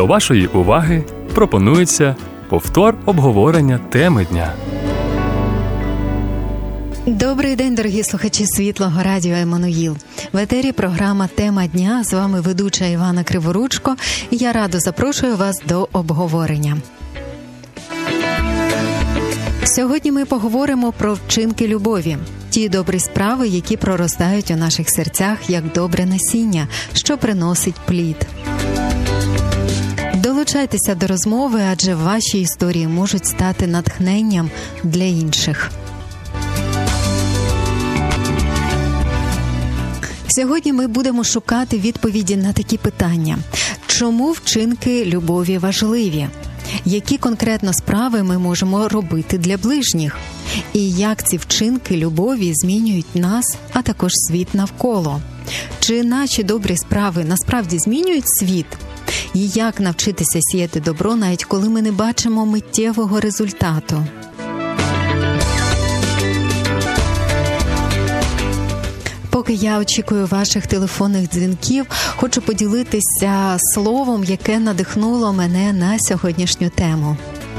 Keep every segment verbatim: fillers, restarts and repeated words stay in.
До вашої уваги пропонується повтор обговорення теми дня. Добрий день, дорогі слухачі Світлого радіо Еммануїл. В етері програма «Тема дня». З вами ведуча Івана Криворучко. І я радо запрошую вас до обговорення. Сьогодні ми поговоримо про вчинки любові. Ті добрі справи, які проростають у наших серцях, як добре насіння, що приносить плід. Долучайтеся до розмови, адже ваші історії можуть стати натхненням для інших. Сьогодні ми будемо шукати відповіді на такі питання. Чому вчинки любові важливі? Які конкретно справи ми можемо робити для ближніх? І як ці вчинки любові змінюють нас, а також світ навколо? Чи наші добрі справи насправді змінюють світ? І як навчитися сіяти добро, навіть коли ми не бачимо миттєвого результату? Поки я очікую ваших телефонних дзвінків, хочу поділитися словом, яке надихнуло мене на сьогоднішню тему.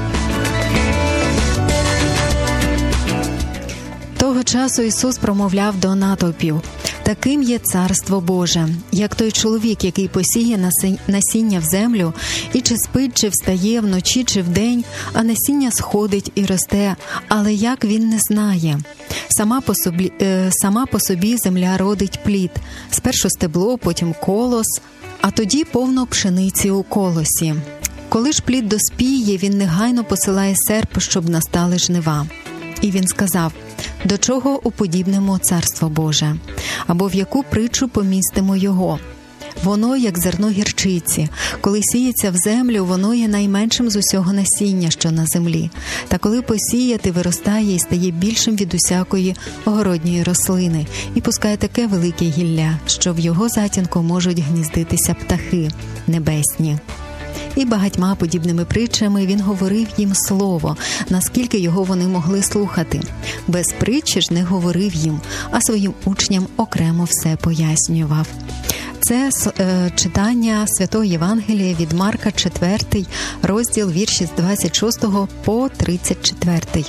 Того часу Ісус промовляв до натовпів: «Таким є Царство Боже, як той чоловік, який посіє насіння в землю, і чи спить, чи встає вночі, чи вдень, а насіння сходить і росте, але як він не знає. Сама по собі, е, сама по собі земля родить плід, спершу стебло, потім колос, а тоді повно пшениці у колосі. Коли ж плід доспіє, він негайно посилає серп, щоб настали жнива». І він сказав: «До чого уподібнимо Царство Боже? Або в яку притчу помістимо його? Воно, як зерно гірчиці. Коли сіється в землю, воно є найменшим з усього насіння, що на землі. Та коли посіяти, виростає і стає більшим від усякої огородньої рослини, і пускає таке велике гілля, що в його затінку можуть гніздитися птахи небесні». І багатьма подібними притчами він говорив їм слово, наскільки його вони могли слухати. Без притчі ж не говорив їм, а своїм учням окремо все пояснював. Це е, читання Святого Євангелія від Марка, четвертий розділ, вірші з двадцять шостого по тридцять четвертий.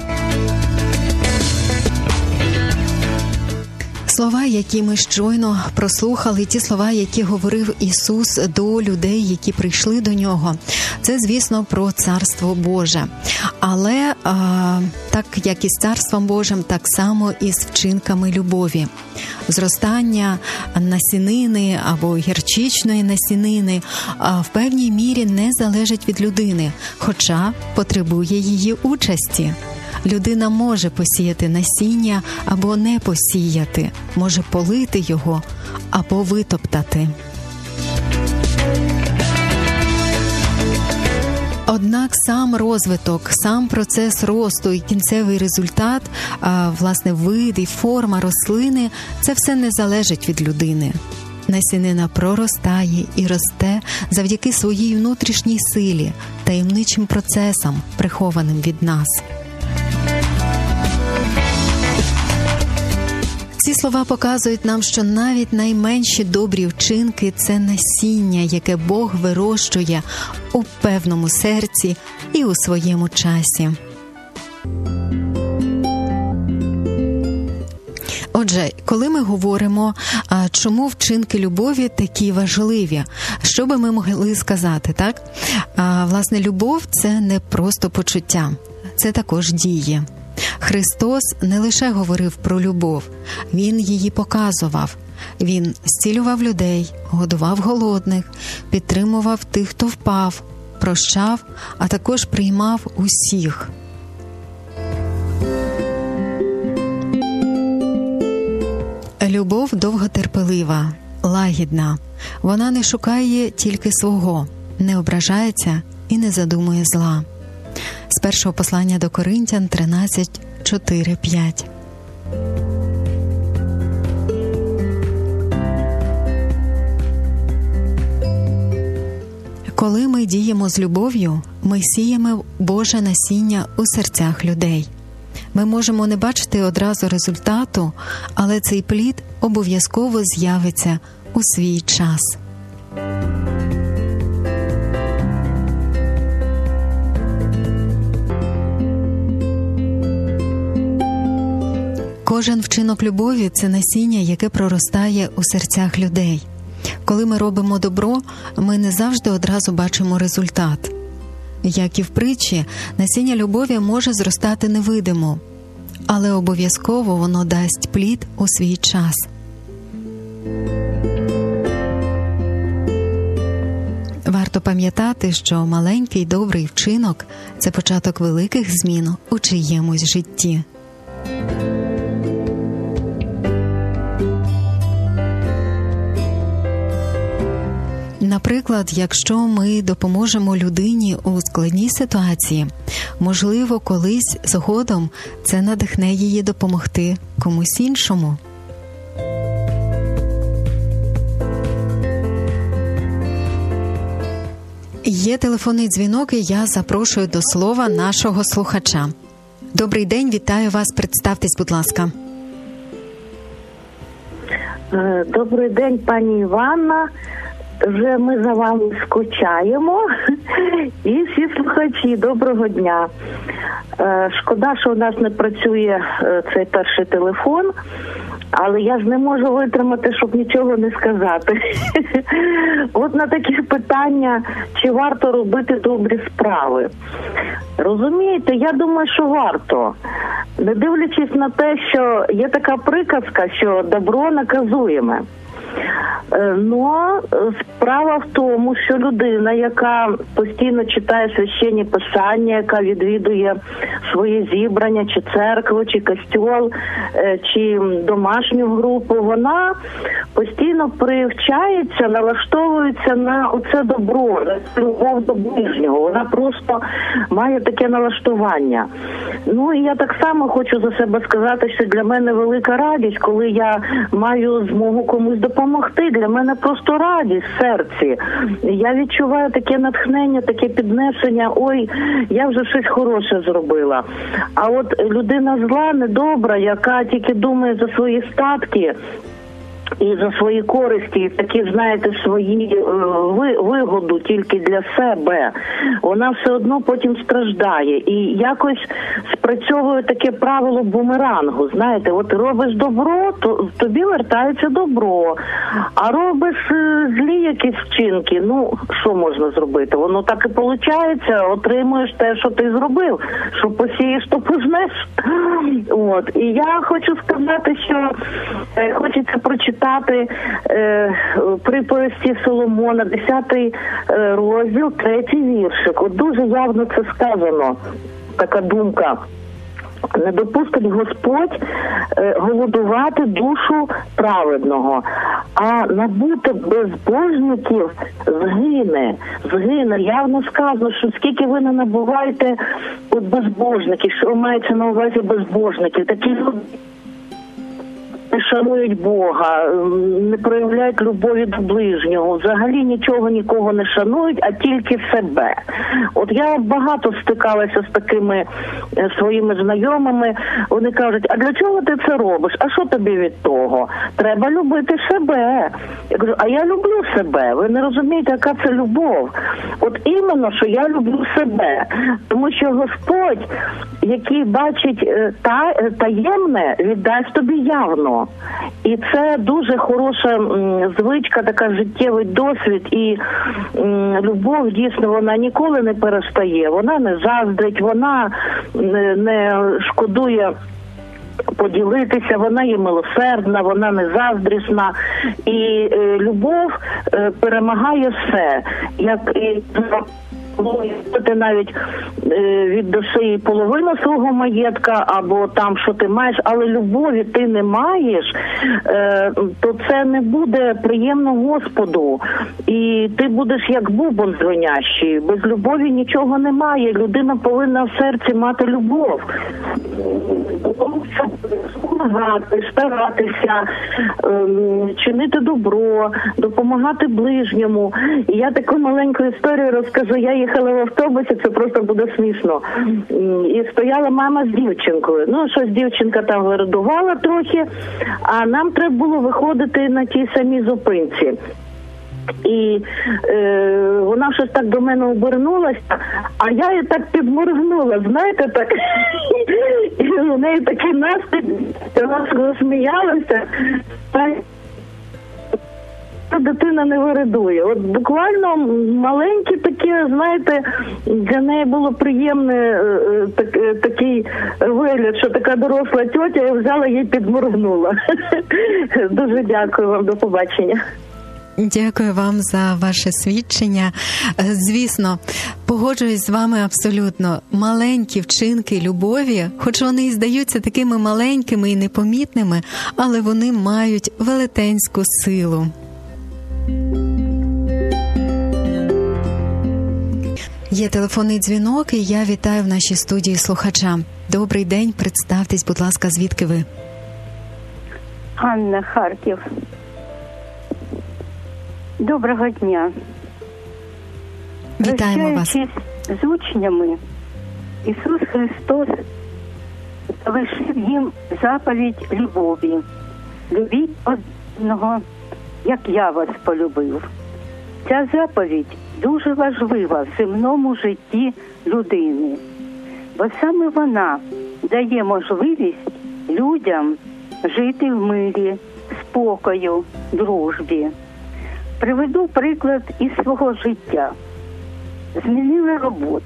Слова, які ми щойно прослухали, ті слова, які говорив Ісус до людей, які прийшли до Нього, це, звісно, про Царство Боже. Але а, так, як і з Царством Божим, так само і з вчинками любові. Зростання насінини або гірчичної насінини а, в певній мірі не залежить від людини, хоча потребує її участі. Людина може посіяти насіння або не посіяти, може полити його або витоптати. Однак сам розвиток, сам процес росту і кінцевий результат, а, власне, вид і форма рослини – це все не залежить від людини. Насінина проростає і росте завдяки своїй внутрішній силі, таємничим процесам, прихованим від нас. Ці слова показують нам, що навіть найменші добрі вчинки – це насіння, яке Бог вирощує у певному серці і у своєму часі. Отже, коли ми говоримо, чому вчинки любові такі важливі, що би ми могли сказати, так? Власне, любов – це не просто почуття, це також дії. Христос не лише говорив про любов, Він її показував. Він зцілював людей, годував голодних, підтримував тих, хто впав, прощав, а також приймав усіх. Любов довготерпелива, лагідна. Вона не шукає тільки свого, не ображається і не задумує зла. З першого послання до Коринтян тринадцять, чотири, п'ять. Коли ми діємо з любов'ю, ми сіємо Боже насіння у серцях людей. Ми можемо не бачити одразу результату, але цей плід обов'язково з'явиться у свій час. Кожен вчинок любові – це насіння, яке проростає у серцях людей. Коли ми робимо добро, ми не завжди одразу бачимо результат. Як і в притчі, насіння любові може зростати невидимо, але обов'язково воно дасть плід у свій час. Варто пам'ятати, що маленький добрий вчинок – це початок великих змін у чиємусь житті. Наприклад, якщо ми допоможемо людині у складній ситуації, можливо, колись згодом це надихне її допомогти комусь іншому. Є телефонний дзвінок, і я запрошую до слова нашого слухача. Добрий день, вітаю вас, представтесь, будь ласка. Добрий день, пані Іванна. Вже ми за вами скучаємо. І всі слухачі, доброго дня. Шкода, що у нас не працює цей перший телефон, але я ж не можу витримати, щоб нічого не сказати. От на такі питання, чи варто робити добрі справи. Розумієте, я думаю, що варто. Не дивлячись на те, що є така приказка, що добро наказуєме. Но справа в тому, що людина, яка постійно читає священні писання, яка відвідує свої зібрання, чи церкву, чи костьол, чи домашню групу, вона постійно привчається, налаштовується на оце добро, на любов до ближнього. Вона просто має таке налаштування. Ну і я так само хочу за себе сказати, що для мене велика радість, коли я маю змогу комусь допомогти. Для мене просто радість в серці. Я відчуваю таке натхнення, таке піднесення. Ой, я вже щось хороше зробила. А от людина зла, недобра, яка тільки думає за свої статки і за свої користі, і такі, знаєте, свої ви, вигоду тільки для себе, вона все одно потім страждає. І якось спрацьовує таке правило бумерангу. Знаєте, от робиш добро, то тобі вертається добро. А робиш злі якісь вчинки, ну, що можна зробити? Воно так і виходить, отримуєш те, що ти зробив. Що посієш, то пожнеш. От. І я хочу сказати, що е, хочеться прочитати Читати е, приповісті Соломона, десятий е, розділ, третій віршик. От дуже явно це сказано, така думка. Не допустить Господь е, голодувати душу праведного, а набути безбожників згине. Згине. Явно сказано, що скільки ви не набуваєте от безбожників, що мається на увазі безбожників, такі люди не шанують Бога, не проявляють любові до ближнього, взагалі нічого нікого не шанують, а тільки себе. От я багато стикалася з такими своїми знайомими, вони кажуть, а для чого ти це робиш? А що тобі від того? Треба любити себе. Я кажу, а я люблю себе. Ви не розумієте, яка це любов? От іменно, що я люблю себе. Тому що Господь, який бачить та, таємне, віддасть тобі явно. І це дуже хороша м, звичка, така життєвий досвід, і м, любов, дійсно, вона ніколи не перестає, вона не заздрить, вона не, не шкодує поділитися, вона є милосердна, вона не заздрісна, і е, любов е, перемагає все. Як і ти навіть е, віддаси половину свого маєтка, або там, що ти маєш, але любові ти не маєш, е, то це не буде приємно Господу. І ти будеш як бубон дзвенящий. Без любові нічого немає. Людина повинна в серці мати любов. Допомагати, старатися, е, чинити добро, допомагати ближньому. І я таку маленьку історію розкажу. Я їхала в автобусі, це просто буде смішно. І стояла мама з дівчинкою. Ну, щось дівчинка там вирадувала трохи, а нам треба було виходити на тій самій зупинці. І е, вона щось так до мене обернулася, а я її так підморгнула, знаєте, так. І у неї такий настрій, вона засміялася. Дитина не виридує. От буквально маленькі такі, знаєте, для неї було приємне так, такий вигляд, що така доросла тьотя, я взяла їй підморгнула. Дуже дякую вам, до побачення. Дякую вам за ваше свідчення. Звісно, погоджуюсь з вами абсолютно. Маленькі вчинки любові, хоч вони і здаються такими маленькими і непомітними, але вони мають велетенську силу. Є телефонний дзвінок, і я вітаю в нашій студії слухача. Добрий день, представтесь, будь ласка, звідки ви? Анна, Харків. Доброго дня. Вітаємо вас. Прощаючись з учнями, Ісус Христос залишив їм заповідь любові. Любіть одного, як я вас полюбив. Ця заповідь дуже важлива в земному житті людини, бо саме вона дає можливість людям жити в мирі, спокою, дружбі. Приведу приклад із свого життя. Змінила роботу.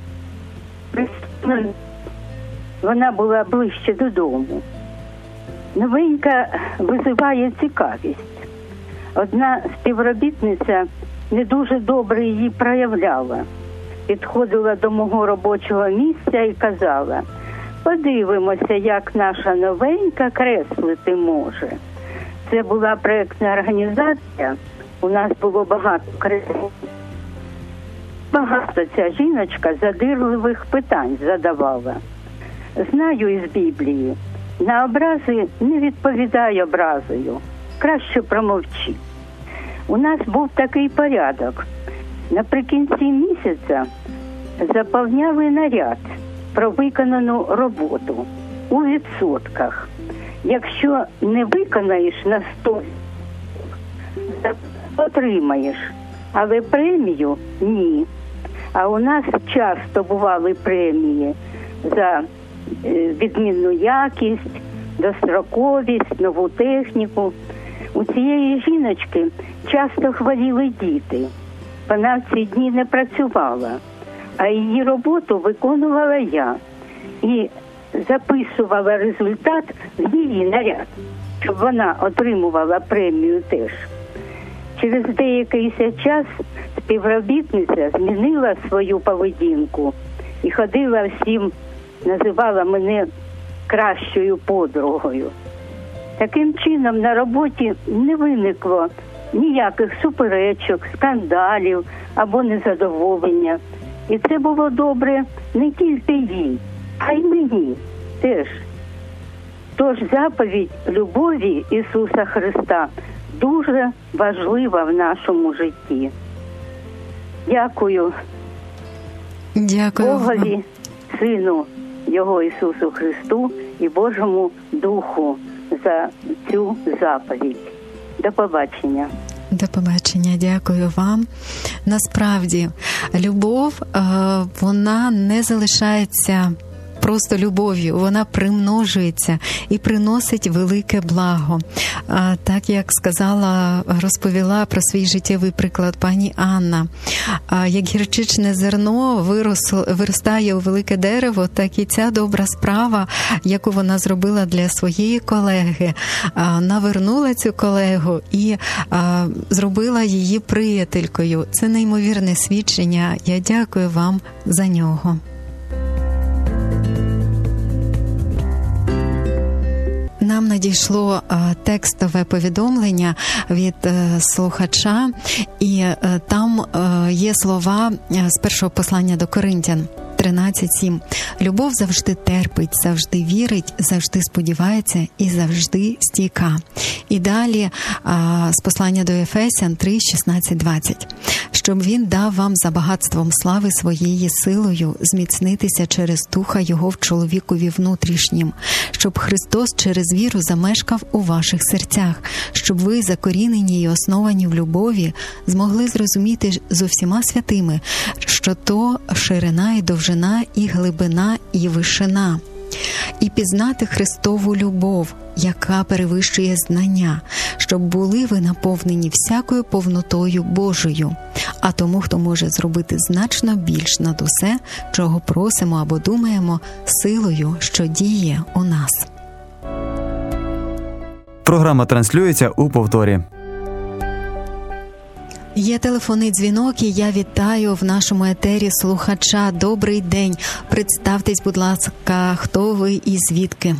Вона була ближче додому. Новенька визиває цікавість. Одна співробітниця не дуже добре її проявляла. Підходила до мого робочого місця і казала: подивимося, як наша новенька креслити може. Це була проєктна організація, у нас було багато кресел. Багато ця жіночка задирливих питань задавала. Знаю із Біблії, на образи не відповідай образою, краще промовчи. У нас був такий порядок. Наприкінці місяця заповняли наряд про виконану роботу у відсотках. Якщо не виконаєш на сто, отримаєш, але премію – ні. А у нас часто бували премії за відмінну якість, достроковість, нову техніку. У цієї жіночки часто хворіли діти. Вона в ці дні не працювала, а її роботу виконувала я. І записувала результат в її наряд, щоб вона отримувала премію теж. Через деякий час співробітниця змінила свою поведінку і ходила всім, називала мене кращою подругою. Таким чином на роботі не виникло ніяких суперечок, скандалів або незадоволення. І це було добре не тільки їй, а й мені теж. Тож заповідь любові Ісуса Христа дуже важлива в нашому житті. Дякую. Дякую Богові, Сину Його Ісусу Христу і Божому Духу за цю заповідь. До побачення. До побачення, дякую вам. Насправді, любов, вона не залишається просто любов'ю, вона примножується і приносить велике благо. Так, як сказала, розповіла про свій життєвий приклад пані Анна, як гірчичне зерно виросло, виростає у велике дерево, так і ця добра справа, яку вона зробила для своєї колеги, навернула цю колегу і зробила її приятелькою. Це неймовірне свідчення. Я дякую вам за нього. Нам надійшло текстове повідомлення від слухача, і там є слова з першого послання до Коринтян. тринадцять сім. Любов завжди терпить, завжди вірить, завжди сподівається і завжди стійка. І далі а, з послання до Ефесян три шістнадцять двадцять. Щоб він дав вам за багатством слави своєї силою зміцнитися через духа його в чоловікові внутрішнім, щоб Христос через віру замешкав у ваших серцях, щоб ви, закорінені і основані в любові, змогли зрозуміти з усіма святими, що то ширина і довжина, і глибина, і вишина, і пізнати Христову любов, яка перевищує знання, щоб були ви наповнені всякою повнотою Божою. А тому, хто може зробити значно більш над усе, чого просимо або думаємо, силою, що діє у нас. Програма транслюється у повторі. Є телефонний дзвінок, і я вітаю в нашому етері слухача. Добрий день. Представтесь, будь ласка, хто ви і звідки?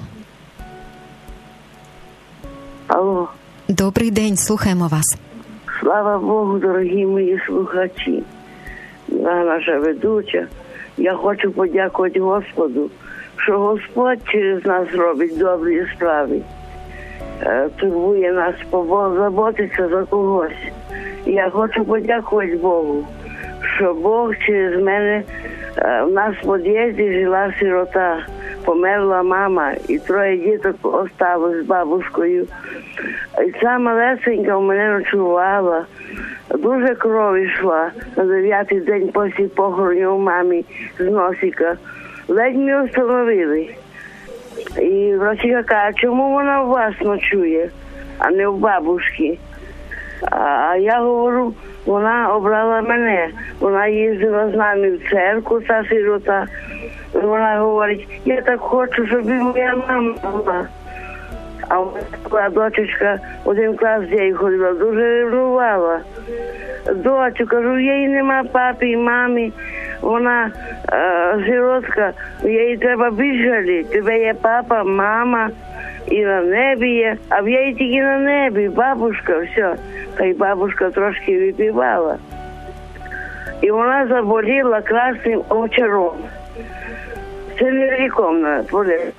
Алло. Добрий день, слухаємо вас. Слава Богу, дорогі мої слухачі, наша ведуча. Я хочу подякувати Господу, що Господь через нас робить добрі справи. Турбує нас, заботиться за когось. Я хочу подякувати Богу, що Бог через мене, в нас в під'їзді жила сирота, померла мама, і троє діток осталось з бабушкою. І ця малесенька в мене ночувала, дуже кров йшла на дев'ятий день після похорону мамі з носика. Ледь ми встановили. І врачі каже, чому вона у вас ночує, а не у бабушки? А я говорю, вона обрала мене. Вона їздила з нами в церкву, та сирота. Вона говорить, я так хочу, щоб і моя мама була. А вона дочечка один клас дітей ходила, дуже ревнувала. Дочу, кажу, їй нема папи і мами, вона е, сиротка, їй треба більше жаліти. Тебе є папа, мама, і на небі є, а в їй тільки на небі, бабушка, все. Та й бабушка трошки випивала. І вона заболіла красним очаром. Це невеликовна болезнь.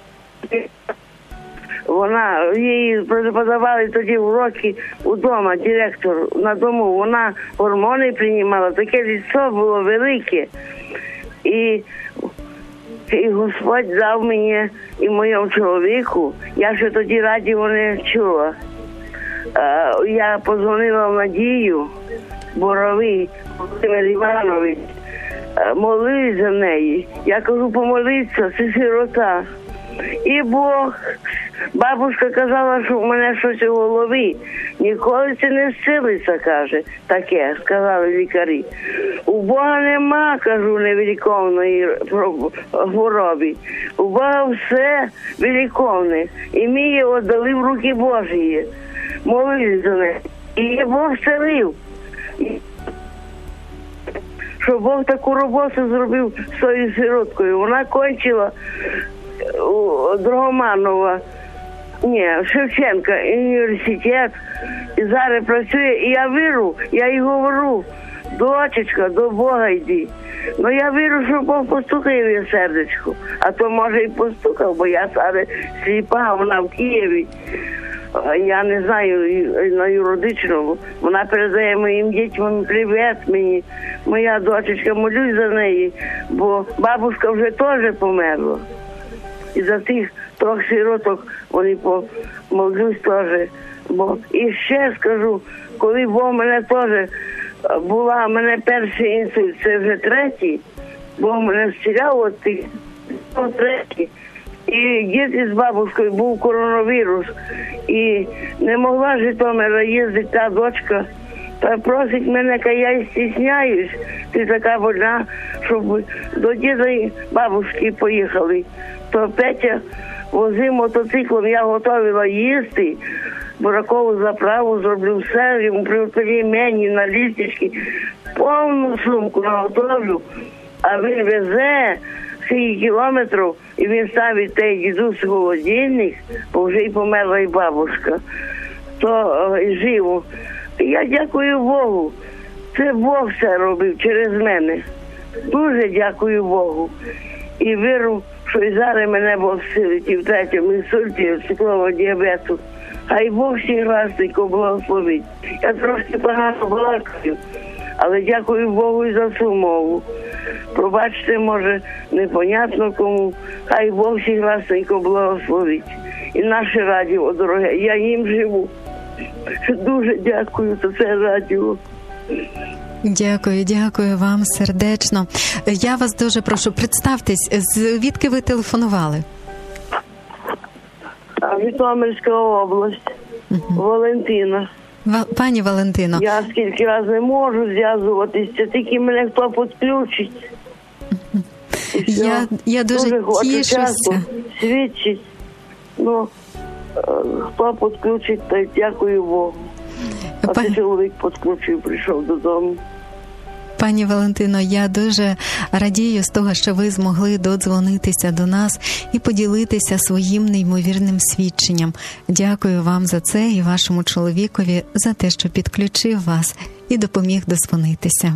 Вона, їй подавали тоді уроки вдома, директор на дому. Вона гормони приймала, таке лицо було велике. І, і Господь дав мені і моєму чоловіку, я ще тоді радіо не чула. Я подзвонила в Надію Боровій, Володимир Іванович, молились за неї. Я кажу, помолитися, це сирота. І Бог, бабушка казала, що в мене щось у голові. Ніколи це не зцілиться, каже, таке, сказали лікарі. У Бога нема, кажу, невеликовної хвороби. У Бога все великовне. І ми його дали в руки Божі. Молились за неї. І Бог зцілив. Що Бог таку роботу зробив з своєю сироткою. Вона кончила у Дрогоманова, ні, Шевченка університет, і зараз працює, і я вірю, я їй говорю, дочечка, до Бога йди. Ну я вірю, що Бог постукає в її сердечко, а то може і постукав, бо я зараз сліпа, вона в Києві. Я не знаю, на юридичному. Вона передає моїм дітям привіт мені. Моя дочечка, молюсь за неї, бо бабушка вже теж померла. І за тих трьох сироток вони помолюсь теж. Бо і ще скажу, коли Бог мене теж була, мене перший інсульт, це вже третій, Бог мене зціляв от тих, третій. І діти з бабушкою був коронавірус. І не могла з Житомира їздити та дочка. Та просить мене, ка я й стісняюсь, ти така больна, щоб до діда і бабушки поїхали. То Петя возив мотоциклом, я готувала їсти, буракову заправу, зроблю все, йому привезли мені на лістечки, повну сумку наготовлю, а він везе скільки кілометрів, і він ставить той дідусь холодильник, бо вже й померла і бабушка, то і живо. І я дякую Богу. Це Бог все робив через мене. Дуже дякую Богу. І вірю, що і зараз мене Бог силить і в третьому інсульті, і в цукрового діабету. Хай Бог всіх гласненько благословить. Я трошки погано балакаю, але дякую Богу і за цю мову. Пробачте, може, непонятно кому. Хай Бог всіх гласненько благословить. І наше радіо, дороге, я їм живу. Дуже дякую за це радіо. Дякую, дякую вам сердечно. Я вас дуже прошу, представтесь, звідки ви телефонували? Житомирська область, угу. Валентина. Ва- Пані Валентино. Я скільки разів не можу зв'язуватися, тільки мене хто підключить. Угу. Я, я дуже, дуже тішуся. Свідчить. Ну, хто підключить, то дякую Богу. А Пані... чоловік підключив, прийшов додому. Пані Валентино, я дуже радію з того, що ви змогли додзвонитися до нас і поділитися своїм неймовірним свідченням. Дякую вам за це і вашому чоловікові за те, що підключив вас і допоміг дозвонитися.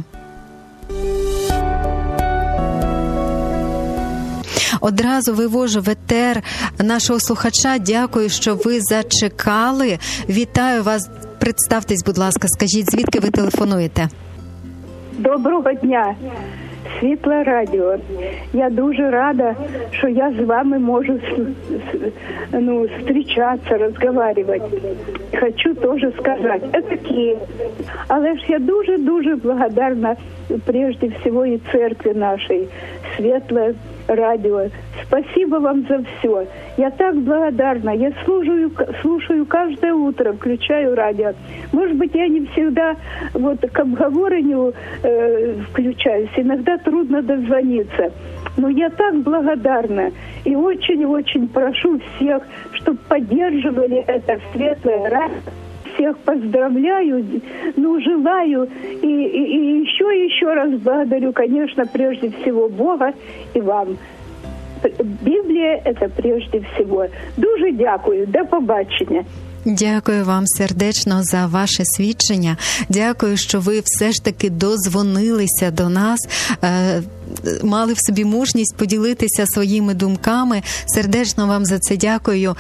Одразу вивожу в етер нашого слухача. Дякую, що ви зачекали. Вітаю вас. Представтесь, будь ласка, скажіть, звідки ви телефонуєте? Доброго дня, Світле радіо. Я дуже рада, що я з вами можу ну, зустрічатися, розмовляти. Хочу теж сказати, це Київ. Але ж я дуже-дуже благодарна прежде всего и церкви нашей, Светлое радио. Спасибо вам за все. Я так благодарна. Я слушаю, слушаю каждое утро, включаю радио. Может быть, я не всегда вот к обговорению э, включаюсь. Иногда трудно дозвониться. Но я так благодарна. И очень-очень прошу всех, чтобы поддерживали это Светлое радио. Всех поздравляю, ну, желаю и, и, и еще еще раз благодарю, конечно, прежде всего Бога и вам. Біблія – це прежде всього. Дуже дякую. До побачення. Дякую вам сердечно за ваше свідчення. Дякую, що ви все ж таки дозвонилися до нас, е- мали в собі мужність поділитися своїми думками. Сердечно вам за це дякую.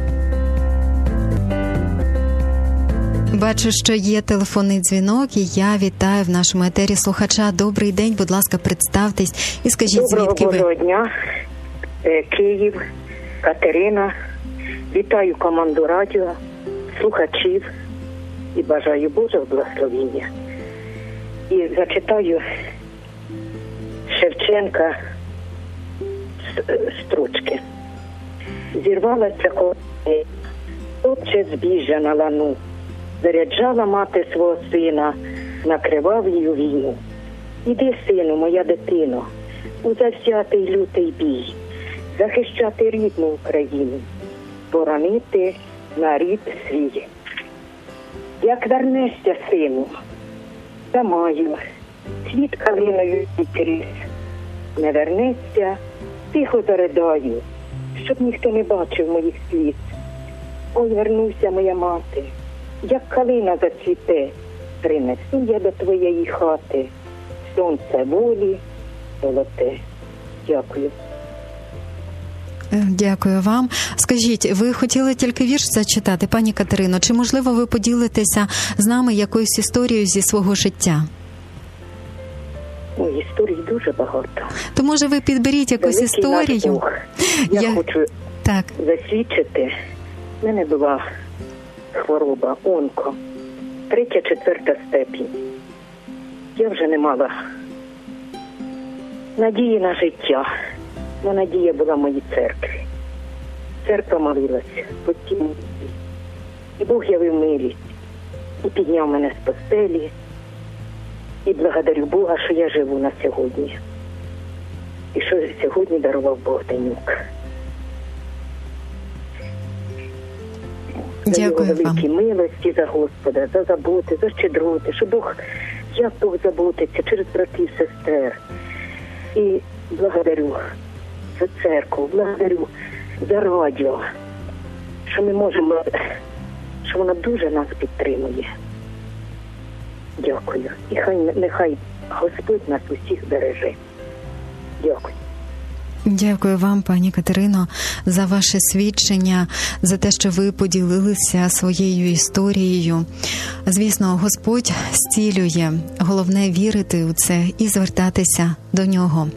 Бачу, що є телефонний дзвінок, і я вітаю в нашому етері слухача. Добрий день, будь ласка, представтесь і скажіть, Доброго звідки ви. Доброго дня, Київ, Катерина. Вітаю команду радіо, слухачів і бажаю Божого благословення. І зачитаю Шевченка строчки. Зірвалася коли хлопче збіжжя на лану, заряджала мати свого сина, накривав її війну. Іди, сину, моя дитино, у завзятий лютий бій, захищати рідну Україну, боронити нарід свій. Як вернешся, сину, та маю, світ калиною відкрис, не вернешся, тихо заридаю, щоб ніхто не бачив моїх сліз. Ой, вернуся, моя мати, як калина зацвіте, принесу я до твоєї хати сонце волі золоте. Дякую. Дякую вам. Скажіть, ви хотіли тільки вірш зачитати, пані Катерино? Чи, можливо, ви поділитеся з нами якоюсь історією зі свого життя? Ой, історій дуже багато. То, може, ви підберіть якусь Великий історію? Бог. Я, Я хочу так. засвідчити. В мене була хвороба, онко, третя, четверта степінь. Я вже не мала надії на життя. Но надія була в моїй церкві. Церква молилася постійно. І Бог явив милість. І підняв мене з постелі. І благодарю Бога, що я живу на сьогодні. І що сьогодні дарував Богданюк. За його великі милості, за Господа, за заботи, за щедроти, що Бог, як Бог заботиться через братів, сестер. І благодарю за церкву, благодарю за радіо, що ми можемо, що вона дуже нас підтримує. Дякую. І хай, нехай Господь нас усіх береже. Дякую. Дякую вам, пані Катерино, за ваше свідчення, за те, що ви поділилися своєю історією. Звісно, Господь зцілює. Головне вірити у це і звертатися до Нього.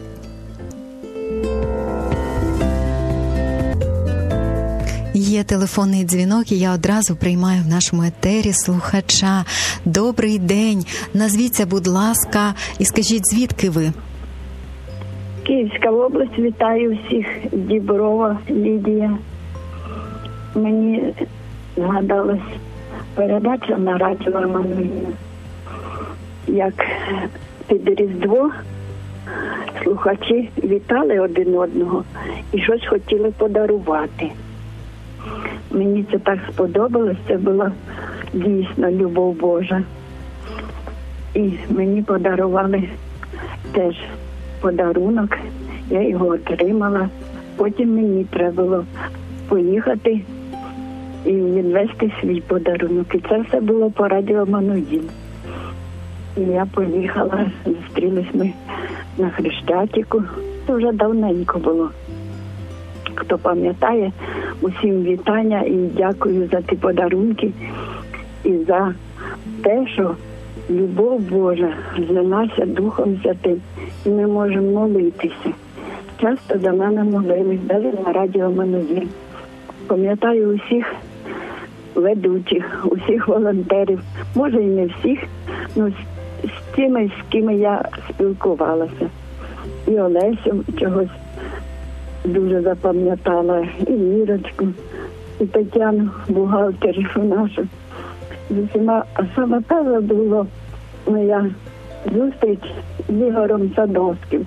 Є телефонний дзвінок, і я одразу приймаю в нашому етері слухача. Добрий день. Назвіться, будь ласка, і скажіть, звідки ви? Київська область, вітаю всіх. Діброва Лідія. Мені згадалась передача на радіо Еммануїл, як під Різдво слухачі вітали один одного і щось хотіли подарувати. Мені це так сподобалось, це була дійсно любов Божа. І мені подарували теж подарунок, я його отримала. Потім мені треба було поїхати і відвести свій подарунок. І це все було по радіо Еммануїл. І я поїхала, зустрілись ми на Хрещатику. Це вже давненько було. Хто пам'ятає, усім вітання і дякую за ті подарунки і за те, що любов Божа злилася Духом Святим, і ми можемо молитися. Часто за мене молились, навіть на радіо Еммануїл. Пам'ятаю усіх ведучих, усіх волонтерів, може і не всіх, але з тими, з ким я спілкувалася. І Олесю чогось дуже запам'ятала, і Мірочку, і Тетяну, бухгалтерів нашу. З усіма, а саме перше було моя зустріч з Ігорем Садовським.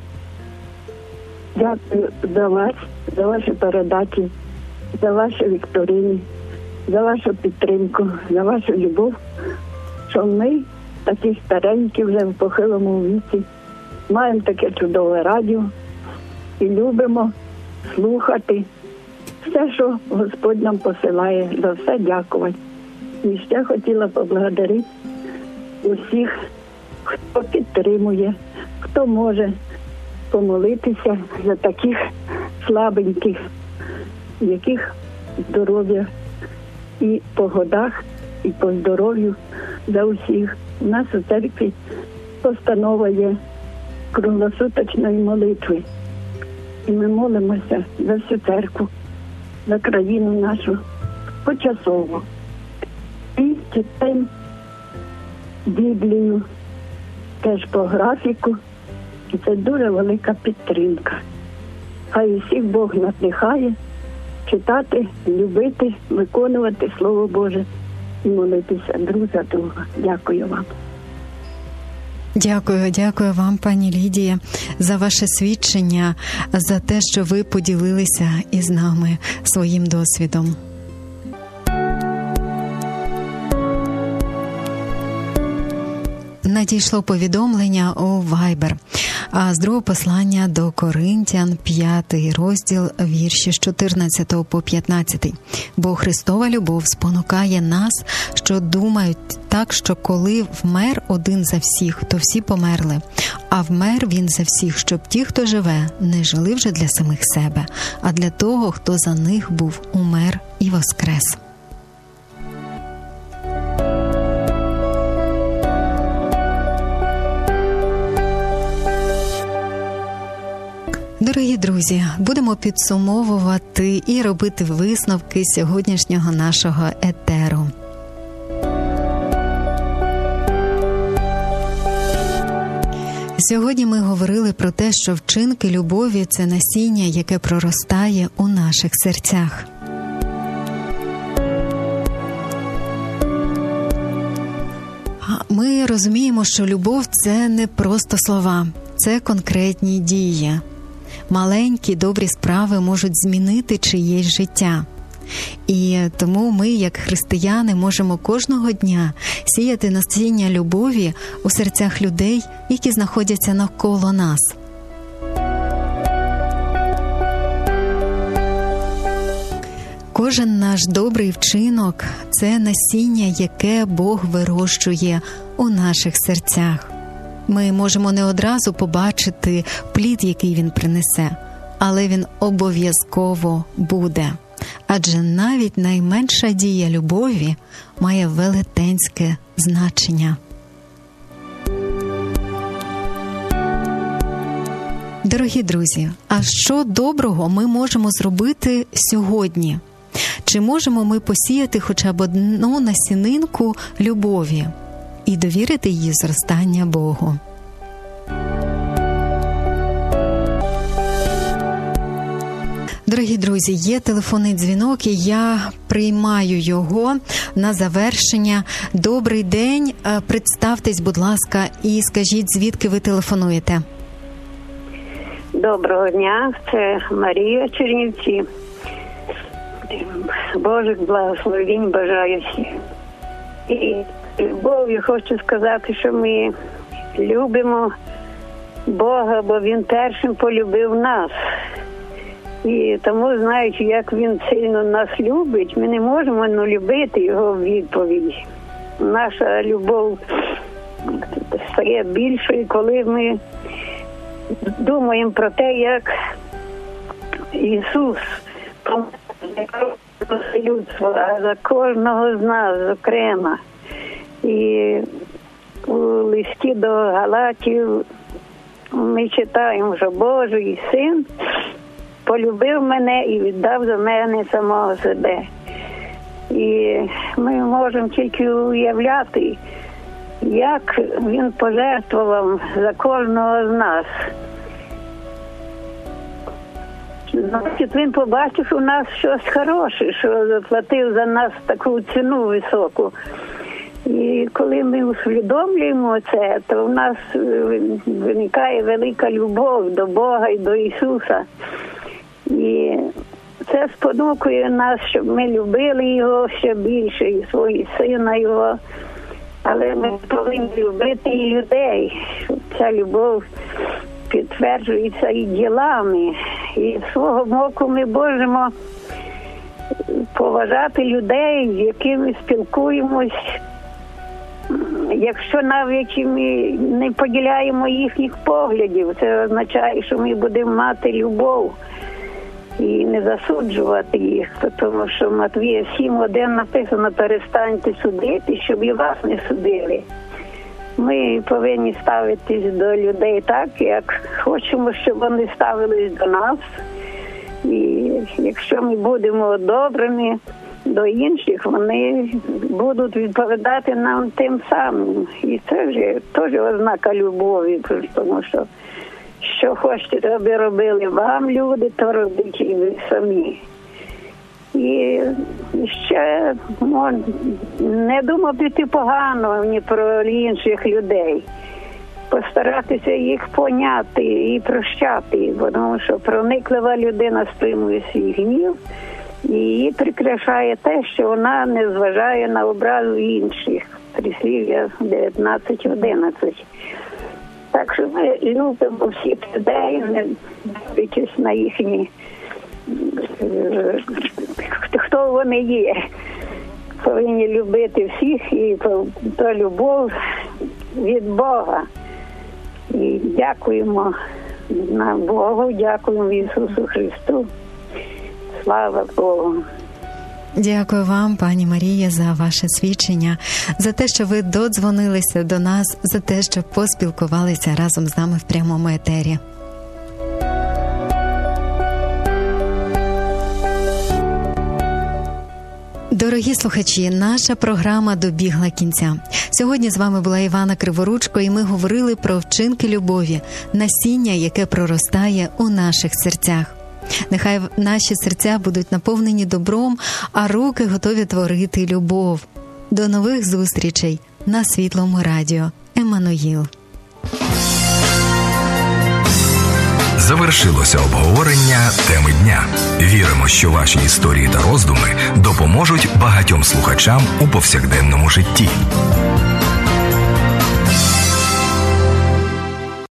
Дякую за вас, за ваші передачі, за ваші вікторини, за вашу підтримку, за вашу любов, що ми, такі старенькі вже в похилому віці, маємо таке чудове радіо і любимо слухати все, що Господь нам посилає. За все дякувати. І ще хотіла поблагодарити усіх, хто підтримує, хто може помолитися за таких слабеньких, яких здоров'я і по годах, і по здоров'ю за усіх. У нас у церкві постанова є круглосуточної молитви. І ми молимося за всю церкву, за країну нашу почасово. І читаємо Біблію теж по графіку. І це дуже велика підтримка. Хай усіх Бог надихає читати, любити, виконувати Слово Боже і молитися друг за друга. Дякую вам. Дякую, дякую вам, пані Лідія, за ваше свідчення, за те, що ви поділилися із нами своїм досвідом. Надійшло повідомлення у Viber. А з другого послання до Коринтян, п'ятий розділ, вірші з чотирнадцятого по п'ятнадцятий. Бо Христова любов спонукає нас, що думають так, що коли вмер один за всіх, то всі померли. А вмер він за всіх, щоб ті, хто живе, не жили вже для самих себе, а для того, хто за них був, умер і воскрес. Дорогі друзі, будемо підсумовувати і робити висновки сьогоднішнього нашого етеру. Сьогодні ми говорили про те, що вчинки любові – це насіння, яке проростає у наших серцях. Ми розуміємо, що любов – це не просто слова, це конкретні дії. Маленькі добрі справи можуть змінити чиєсь життя. І тому ми, як християни, можемо кожного дня сіяти насіння любові у серцях людей, які знаходяться навколо нас. Кожен наш добрий вчинок – це насіння, яке Бог вирощує у наших серцях. Ми можемо не одразу побачити плід, який він принесе, але він обов'язково буде. Адже навіть найменша дія любові має велетенське значення. Дорогі друзі, а що доброго ми можемо зробити сьогодні? Чи можемо ми посіяти хоча б одну насінинку любові і довірити її зростання Богу? Дорогі друзі, є телефонний дзвінок, і я приймаю його на завершення. Добрий день, представтесь, будь ласка, і скажіть, звідки ви телефонуєте? Доброго дня, це Марія, Чернівці. Божих благословень бажаю всім. І любов'ю хочу сказати, що ми любимо Бога, бо Він першим полюбив нас. І тому, знаючи, як Він сильно нас любить, ми не можемо не любити Його в відповідь. Наша любов стає більшою, коли ми думаємо про те, як Ісус помер за людство, а за кожного з нас, зокрема. І у листі до Галатів ми читаємо, що Божий Син полюбив мене і віддав за мене самого себе. І ми можемо тільки уявляти, як Він пожертвував за кожного з нас. Значить, Він побачив у нас щось хороше, що заплатив за нас таку ціну високу. І коли ми усвідомлюємо це, то в нас виникає велика любов до Бога і до Ісуса. І це спонукує нас, щоб ми любили Його ще більше, і свого Сина Його. Але ми повинні любити і людей, щоб ця любов підтверджується і ділами. І з свого боку ми можемо поважати людей, з якими спілкуємось, якщо навіть ми не поділяємо їхніх поглядів. Це означає, що ми будемо мати любов і не засуджувати їх, тому що в Матвія сім один написано: перестаньте судити, щоб і вас не судили. Ми повинні ставитись до людей так, як хочемо, щоб вони ставились до нас. І якщо ми будемо добрими до інших, вони будуть відповідати нам тим самим. І це вже теж ознака любові, тому що що хочете, аби робили вам люди, то робіть і ви самі. І ще мож, не думати погано ні про інших людей. Постаратися їх поняти і прощати, тому що прониклива людина стримує свій гнів, і її прикрашає те, що вона не зважає на образу інших. Прислів'я дев'ятнадцять одинадцять. Так що ми любимо всіх людей, не дивлячись на їхні, хто вони є. Повинні любити всіх, і то любов від Бога. І дякуємо нам Богу, дякуємо Ісусу Христу. Слава Богу. Дякую вам, пані Марія, за ваше свідчення, за те, що ви додзвонилися до нас, за те, що поспілкувалися разом з нами в прямому етері. Дорогі слухачі, наша програма добігла кінця. Сьогодні з вами була Івана Криворучко, і ми говорили про вчинки любові, насіння, яке проростає у наших серцях. Нехай наші серця будуть наповнені добром, а руки готові творити любов. До нових зустрічей на Світлому радіо. Еммануїл. Завершилося обговорення теми дня. Віримо, що ваші історії та роздуми допоможуть багатьом слухачам у повсякденному житті.